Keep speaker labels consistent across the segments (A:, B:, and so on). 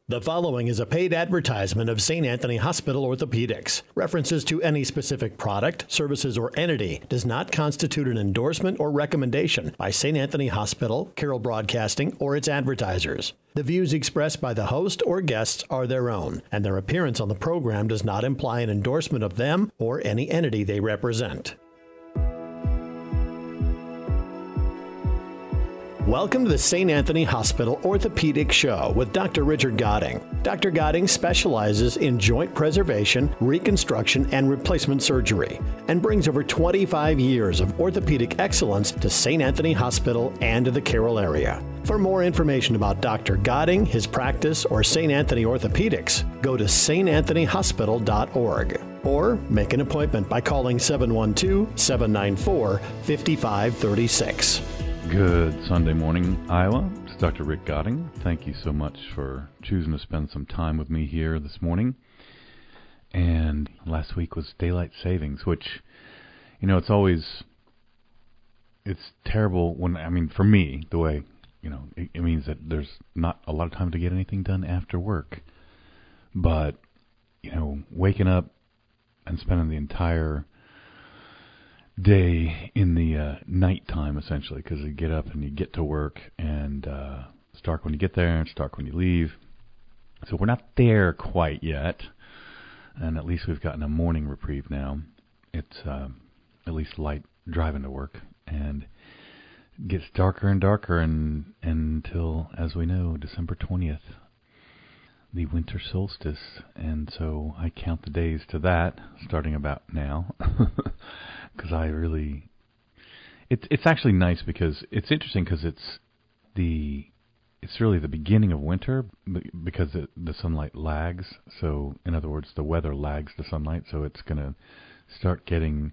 A: The following is a paid advertisement of St. Anthony Hospital Orthopedics. References to any specific product, services, or entity does not constitute an endorsement or recommendation by St. Anthony Hospital, Carroll Broadcasting, or its advertisers. The views expressed by the host or guests are their own, and their appearance on the program does not imply an endorsement of them or any entity they represent. Welcome to the St. Anthony Hospital Orthopedic Show with Dr. Richard Goding. Dr. Goding specializes in joint preservation, reconstruction, and replacement surgery, and brings over 25 years of orthopedic excellence to St. Anthony Hospital and to the Carroll area. For more information about Dr. Goding, his practice, or St. Anthony Orthopedics, go to santanthonyhospital.org or make an appointment by calling 712-794-5536.
B: Good Sunday morning, Iowa. It's Dr. Rick Goding. Thank you so much for choosing to spend some time with me here this morning. And last week was daylight savings, which, it's terrible when, for me, the way, it means that there's not a lot of time to get anything done after work. But, waking up and spending the entire day in the nighttime, essentially, because you get up and you get to work, and it's dark when you get there, and it's dark when you leave. So we're not there quite yet, and at least we've gotten a morning reprieve now. It's at least light driving to work, and it gets darker and darker until, as we know, December 20th, the winter solstice, and so I count the days to that, starting about now. Because it's actually nice because it's interesting because it's really the beginning of winter because the sunlight lags. So in other words, the weather lags the sunlight, so it's going to start getting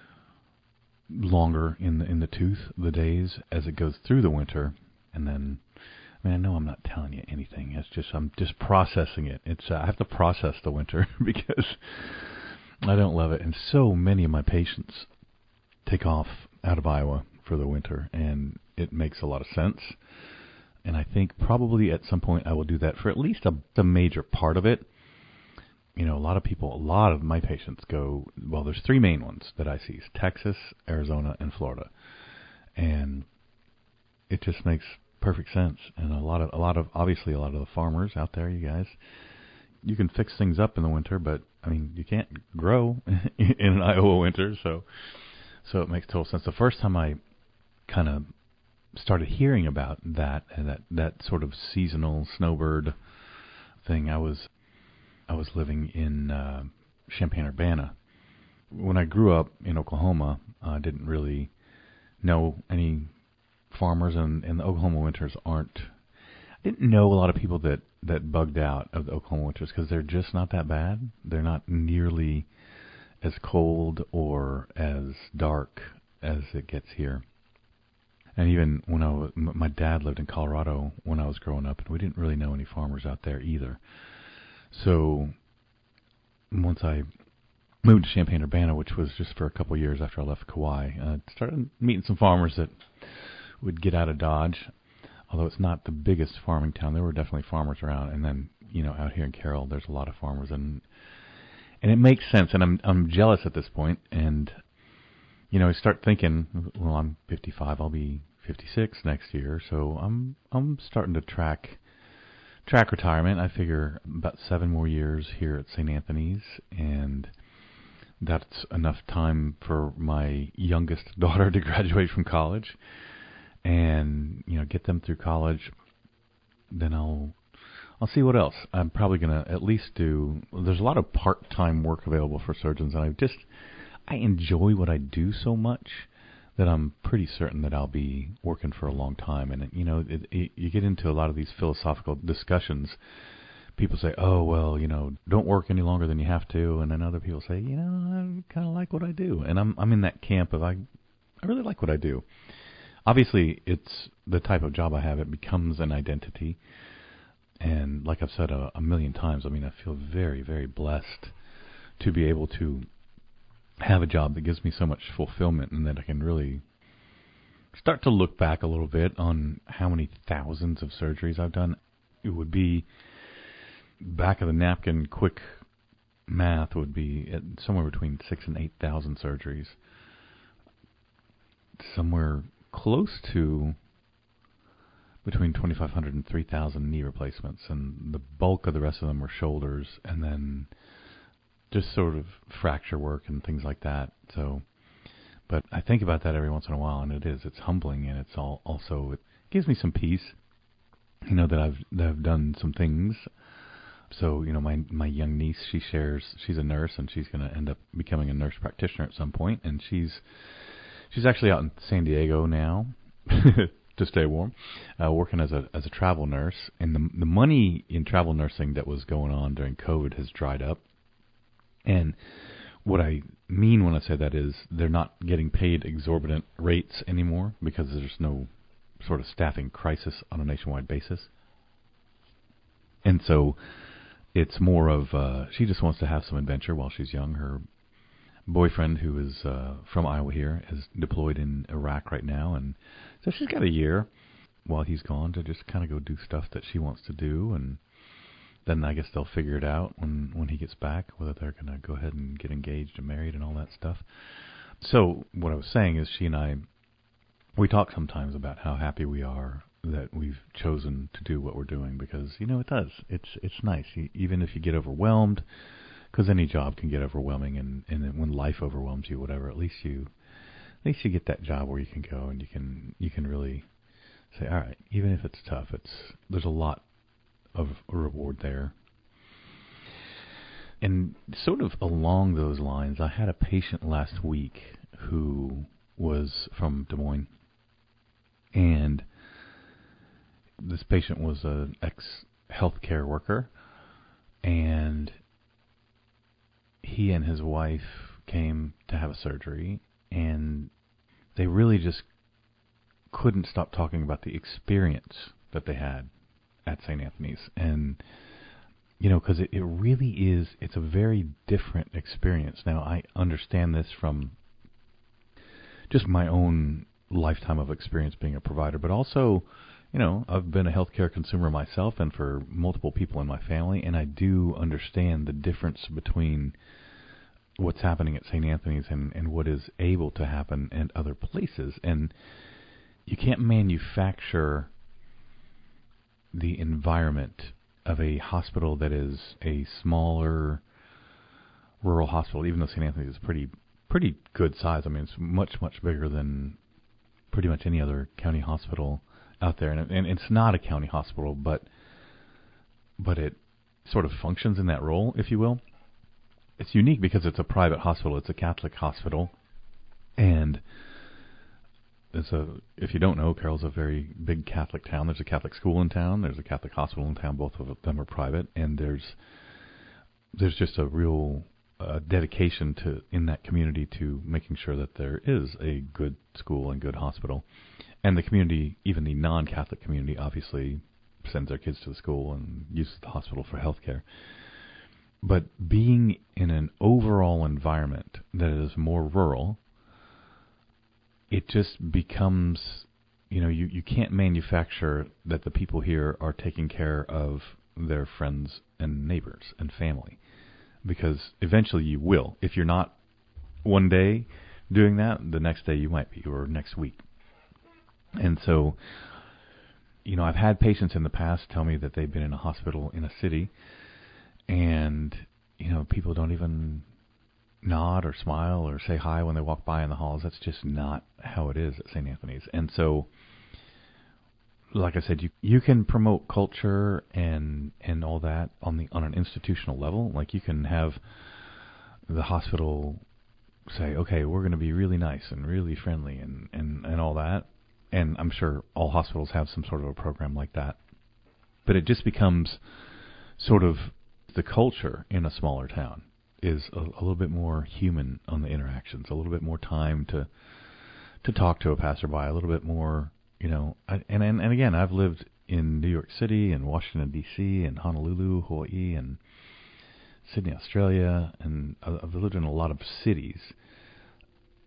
B: longer in the tooth, the days, as it goes through the winter. And then, I know I'm not telling you anything. It's just I'm just processing it. I have to process the winter because I don't love it. And so many of my patients take off out of Iowa for the winter, and it makes a lot of sense. And I think probably at some point I will do that for at least a major part of it. A lot of my patients go, well, there's three main ones that I see: Texas, Arizona, and Florida. And it just makes perfect sense. And a lot of the farmers out there, you guys, you can fix things up in the winter, but you can't grow in an Iowa winter, so it makes total sense. The first time I kind of started hearing about that and that sort of seasonal snowbird thing, I was living in Champaign-Urbana. When I grew up in Oklahoma, I didn't really know any farmers, and the Oklahoma winters aren't. I didn't know a lot of people that bugged out of the Oklahoma winters because they're just not that bad. They're not nearly as cold or as dark as it gets here. And even when my dad lived in Colorado when I was growing up, and we didn't really know any farmers out there either. So once I moved to Champaign-Urbana, which was just for a couple of years after I left Kauai, I started meeting some farmers that would get out of Dodge. Although it's not the biggest farming town, there were definitely farmers around. And then, out here in Carroll, there's a lot of farmers, and it makes sense. And I'm jealous at this point. And I start thinking, well, I'm 55, I'll be 56 next year, so I'm starting to track retirement. I figure about 7 more years here at St. Anthony's, and that's enough time for my youngest daughter to graduate from college. And get them through college. Then I'll see what else. I'm probably gonna at least do. There's a lot of part-time work available for surgeons, and I enjoy what I do so much that I'm pretty certain that I'll be working for a long time. And you get into a lot of these philosophical discussions. People say, "Oh, well, don't work any longer than you have to," and then other people say, "I kind of like what I do," and I'm in that camp of I really like what I do. Obviously, it's the type of job I have. It becomes an identity. And like I've said a million times, I feel very, very blessed to be able to have a job that gives me so much fulfillment, and that I can really start to look back a little bit on how many thousands of surgeries I've done. It would be back of the napkin, quick math would be at somewhere between 6,000 and 8,000 surgeries. Somewhere close to between 2,500 and 3,000 knee replacements, and the bulk of the rest of them were shoulders, and then just sort of fracture work and things like that. So, but I think about that every once in a while, and it's humbling, and it's also it gives me some peace, that I've done some things. So, my young niece, she's a nurse, and she's going to end up becoming a nurse practitioner at some point, and she's actually out in San Diego now to stay warm, working as a travel nurse. And the money in travel nursing that was going on during COVID has dried up. And what I mean when I say that is they're not getting paid exorbitant rates anymore because there's no sort of staffing crisis on a nationwide basis. And so it's more of she just wants to have some adventure while she's young. Her boyfriend, who is from Iowa here, is deployed in Iraq right now, and so she's got a year while he's gone to just kind of go do stuff that she wants to do, and then I guess they'll figure it out when he gets back, whether they're going to go ahead and get engaged and married and all that stuff. So what I was saying is she and I, we talk sometimes about how happy we are that we've chosen to do what we're doing, because, it does. It's nice, even if you get overwhelmed, because any job can get overwhelming, and when life overwhelms you, whatever, at least you get that job where you can go and you can really say, all right, even if it's tough, there's a lot of a reward there. And sort of along those lines, I had a patient last week who was from Des Moines, and this patient was an ex-healthcare worker, and he and his wife came to have a surgery, and they really just couldn't stop talking about the experience that they had at St. Anthony's. And, because it really is, it's a very different experience. Now, I understand this from just my own lifetime of experience being a provider, but also, I've been a healthcare consumer myself and for multiple people in my family, and I do understand the difference between what's happening at St. Anthony's and what is able to happen in other places. And you can't manufacture the environment of a hospital that is a smaller rural hospital, even though St. Anthony's is pretty good size. I mean, it's much bigger than pretty much any other county hospital out there. And it's not a county hospital, but it sort of functions in that role, if you will. It's unique because it's a private hospital. It's a Catholic hospital, and if you don't know, Carroll's a very big Catholic town. There's a Catholic school in town. There's a Catholic hospital in town. Both of them are private, and there's just a real dedication in that community to making sure that there is a good school and good hospital. And the community, even the non-Catholic community, obviously sends their kids to the school and uses the hospital for health care. But being in an overall environment that is more rural, it just becomes, you can't manufacture that the people here are taking care of their friends and neighbors and family, because eventually you will. If you're not one day doing that, the next day you might be, or next week. And so, I've had patients in the past tell me that they've been in a hospital in a city, and, people don't even nod or smile or say hi when they walk by in the halls. That's just not how it is at St. Anthony's. And so, like I said, you can promote culture and all that on an institutional level. Like, you can have the hospital say, okay, we're going to be really nice and really friendly and all that. And I'm sure all hospitals have some sort of a program like that. But it just becomes sort of the culture in a smaller town is a little bit more human on the interactions, a little bit more time to talk to a passerby, a little bit more, and again, I've lived in New York City and Washington, D.C., and Honolulu, Hawaii, and Sydney, Australia, and I've lived in a lot of cities.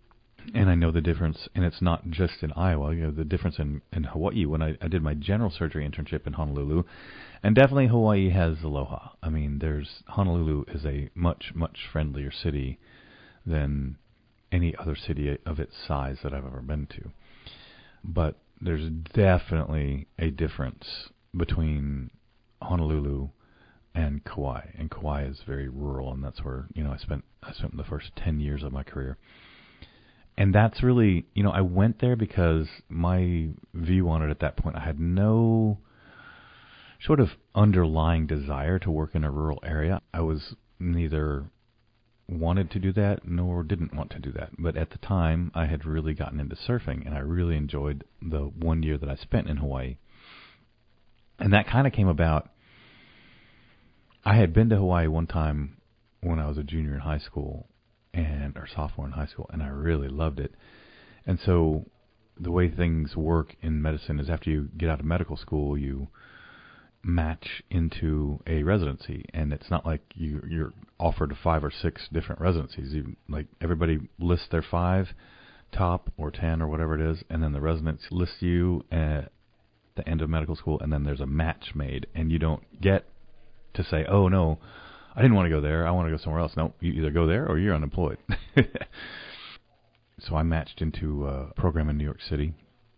B: And I know the difference, and it's not just in Iowa. The difference in Hawaii. When I did my general surgery internship in Honolulu, and definitely Hawaii has aloha. I mean, Honolulu is a much, much friendlier city than any other city of its size that I've ever been to. But there's definitely a difference between Honolulu and Kauai. And Kauai is very rural, and that's where I spent the first 10 years of my career. And that's really, I went there because my view on it at that point, I had no sort of underlying desire to work in a rural area. I was neither wanted to do that nor didn't want to do that. But at the time, I had really gotten into surfing, and I really enjoyed the 1 year that I spent in Hawaii. And that kind of came about. I had been to Hawaii one time when I was a junior in high school, or sophomore in high school, and I really loved it. And so the way things work in medicine is after you get out of medical school, you match into a residency, and it's not like you're offered 5 or 6 different residencies. Like everybody lists their 5 top or 10 or whatever it is, and then the residence lists you at the end of medical school, and then there's a match made, and you don't get to say, oh no, I didn't want to go there, I want to go somewhere else. No, you either go there or you're unemployed. So I matched into a program in New York City,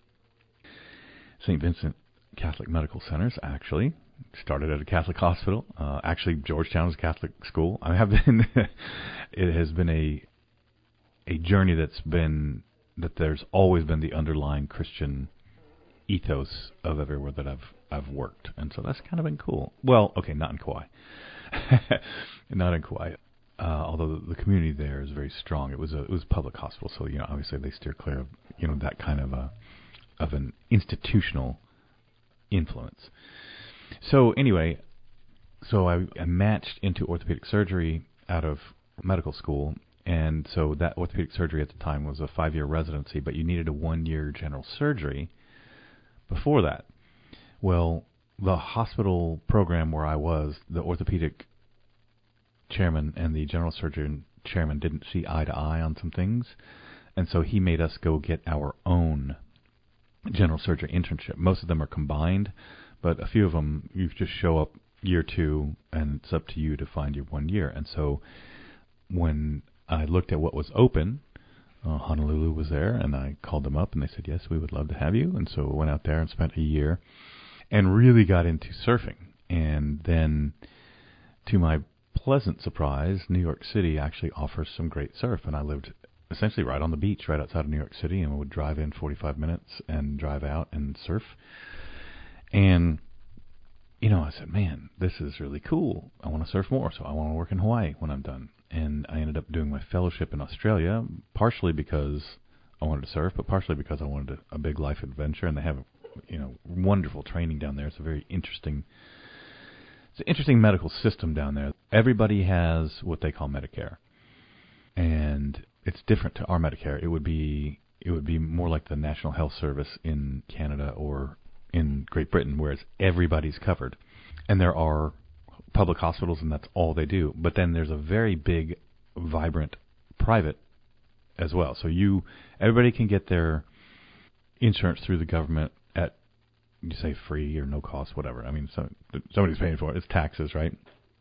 B: St. Vincent Catholic Medical Centers, actually. Started at a Catholic hospital. Actually, Georgetown is a Catholic school. I have been. It has been a journey that there's always been the underlying Christian ethos of everywhere that I've worked, and so that's kind of been cool. Well, okay, not in Kauai. Not in Kauai. Although the community there is very strong. It was a public hospital, so obviously they steer clear of that kind of an institutional influence. So anyway, I matched into orthopedic surgery out of medical school, and so that orthopedic surgery at the time was a 5-year residency, but you needed a 1-year general surgery before that. Well, the hospital program where I was, the orthopedic chairman and the general surgeon chairman didn't see eye to eye on some things, and so he made us go get our own general surgery internship. Most of them are combined, but a few of them you just show up year 2, and it's up to you to find your 1 year. And so when I looked at what was open, Honolulu was there, and I called them up, and they said, yes, we would love to have you. And so I went out there and spent a year and really got into surfing. And then, to my pleasant surprise, New York City actually offers some great surf, and I lived essentially right on the beach, right outside of New York City, and would drive in 45 minutes and drive out and surf. And, I said, man, this is really cool. I want to surf more, so I want to work in Hawaii when I'm done. And I ended up doing my fellowship in Australia, partially because I wanted to surf, but partially because I wanted a big life adventure, and they have, wonderful training down there. It's a very interesting medical system down there. Everybody has what they call Medicare, and it's different to our Medicare. It would be more like the National Health Service in Canada or in Great Britain, whereas everybody's covered. And there are public hospitals, and that's all they do. But then there's a very big, vibrant private as well. So everybody can get their insurance through the government at, you say, free or no cost, whatever. I mean, somebody's paying for it. It's taxes, right?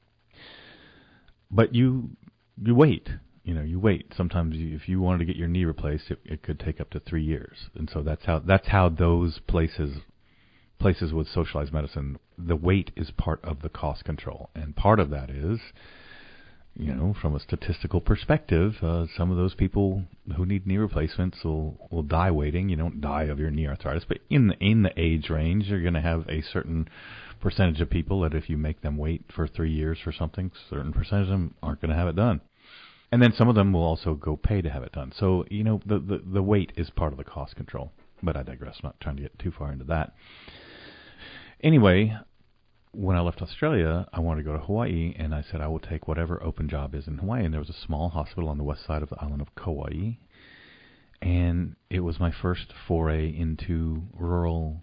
B: But you wait. You wait. Sometimes if you wanted to get your knee replaced, it could take up to 3 years. And so that's how those places with socialized medicine, the wait is part of the cost control. And part of that is, from a statistical perspective, some of those people who need knee replacements will die waiting. You don't die of your knee arthritis, but in the age range, you're going to have a certain percentage of people that if you make them wait for 3 years for something, certain percentage of them aren't going to have it done. And then some of them will also go pay to have it done. So, the wait is part of the cost control. But I digress. I'm not trying to get too far into that. Anyway, when I left Australia, I wanted to go to Hawaii, and I said I will take whatever open job is in Hawaii. And there was a small hospital on the west side of the island of Kauai, and it was my first foray into rural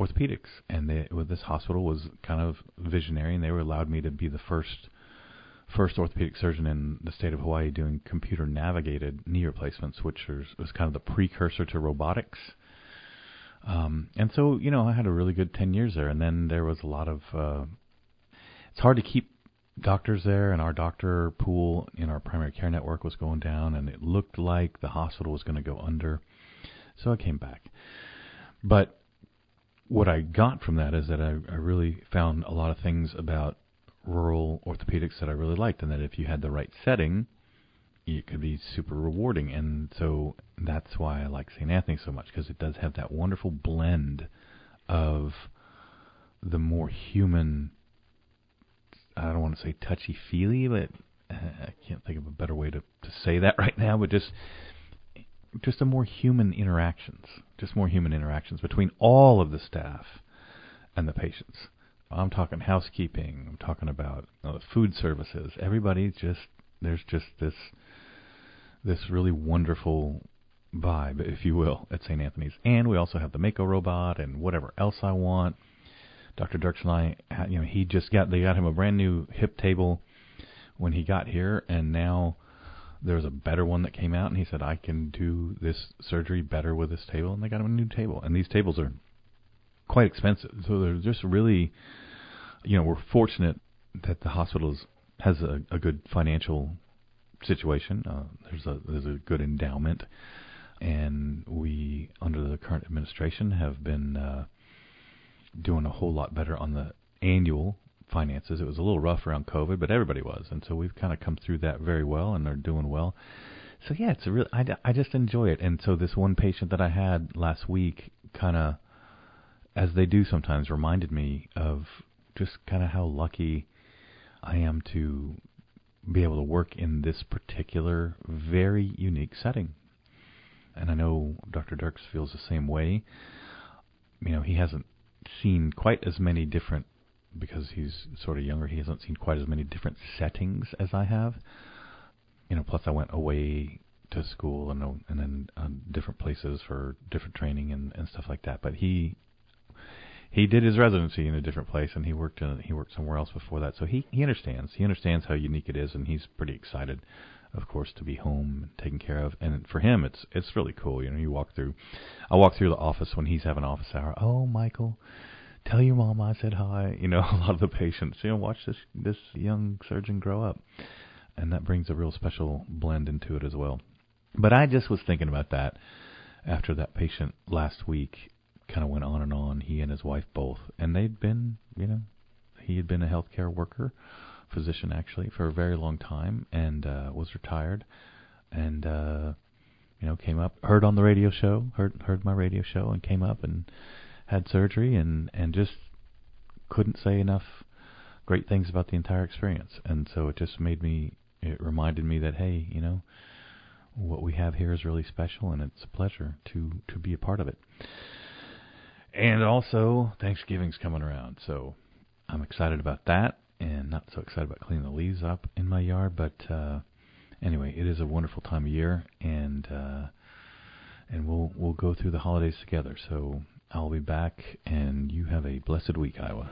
B: orthopedics. And this hospital was kind of visionary, and they allowed me to be the first first orthopedic surgeon in the state of Hawaii doing computer-navigated knee replacements, which was kind of the precursor to robotics. And so, I had a really good 10 years there, and then there was a lot of... it's hard to keep doctors there, and our doctor pool in our primary care network was going down, and it looked like the hospital was going to go under. So I came back. But what I got from that is that I really found a lot of things about rural orthopedics that I really liked, and that if you had the right setting, it could be super rewarding. And so that's why I like St. Anthony so much, because it does have that wonderful blend of the more human, I don't want to say touchy-feely, but I can't think of a better way to say that right now, but just a more human interactions, between all of the staff and the patients. I'm talking housekeeping, I'm talking about food services. Everybody there's just this really wonderful vibe, if you will, at St. Anthony's. And we also have the Mako robot and whatever else I want. Dr. Dirks and I, they got him a brand new hip table when he got here, and now there's a better one that came out, and he said, I can do this surgery better with this table, and they got him a new table. And these tables are quite expensive, so they're just really, we're fortunate that the hospital has a good financial situation. There's a good endowment, and we, under the current administration, have been doing a whole lot better on the annual finances. It was a little rough around COVID, but everybody was, and so we've kind of come through that very well and are doing well. So yeah, it's a real. I just enjoy it. And so this one patient that I had last week, kind of, as they do sometimes, reminded me of just kind of how lucky I am to be able to work in this particular very unique setting. And I know Dr. Dirks feels the same way. He hasn't seen quite as many different, because he's sort of younger, he hasn't seen quite as many different settings as I have. Plus I went away to school and then different places for different training and stuff like that. But he did his residency in a different place, and he worked somewhere else before that. So he understands. He understands how unique it is, and he's pretty excited, of course, to be home and taken care of. And for him, it's really cool. I walk through the office when he's having office hour. Oh, Michael, tell your mom I said hi. A lot of the patients, watch this young surgeon grow up, and that brings a real special blend into it as well. But I just was thinking about that after that patient last week kind of went on and on, he and his wife both, and they'd been, he had been a healthcare worker, physician actually, for a very long time, and was retired, and came up, heard on the radio show, heard my radio show, and came up and had surgery, and just couldn't say enough great things about the entire experience. And so it reminded me that, hey, what we have here is really special, and it's a pleasure to be a part of it. And also, Thanksgiving's coming around, so I'm excited about that, and not so excited about cleaning the leaves up in my yard. But anyway, it is a wonderful time of year, and we'll go through the holidays together. So I'll be back, and you have a blessed week, Iowa.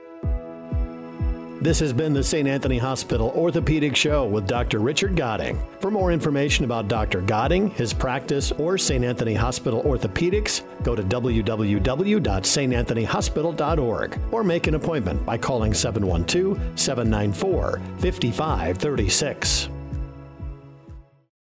A: This has been the St. Anthony Hospital Orthopedic Show with Dr. Richard Godding. For more information about Dr. Godding, his practice, or St. Anthony Hospital Orthopedics, go to www.santanthonyhospital.org or make an appointment by calling 712-794-5536.